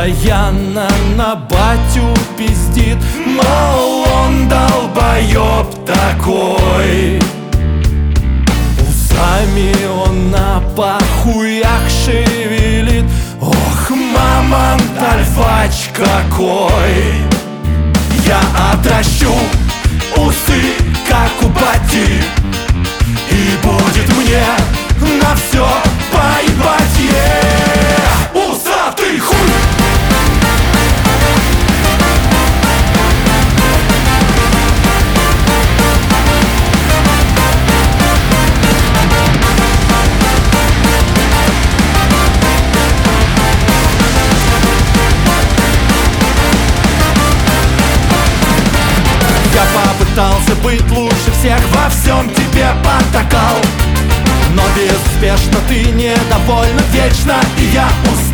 постоянно на батю пиздит, мол, он долбоёб такой. Усами он на похуях шевелит, ох, мамонт альфач какой. Я отращу усы, как у бати, и будет мне на все поебать. Усатый хуй! Я попытался быть лучше всех, во всем тебе потакал, но безуспешно, ты недовольна вечно, и я устал.